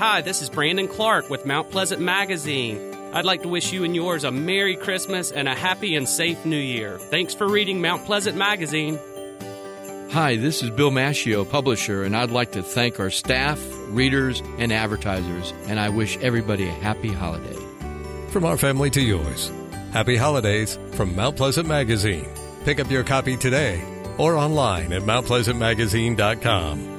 Hi, this is Brandon Clark with Mount Pleasant Magazine. I'd like to wish you and yours a Merry Christmas and a happy and safe New Year. Thanks for reading Mount Pleasant Magazine. Hi, this is Bill Maschio, publisher, and I'd like to thank our staff, readers, and advertisers, and I wish everybody a happy holiday. From our family to yours, happy holidays from Mount Pleasant Magazine. Pick up your copy today or online at mountpleasantmagazine.com.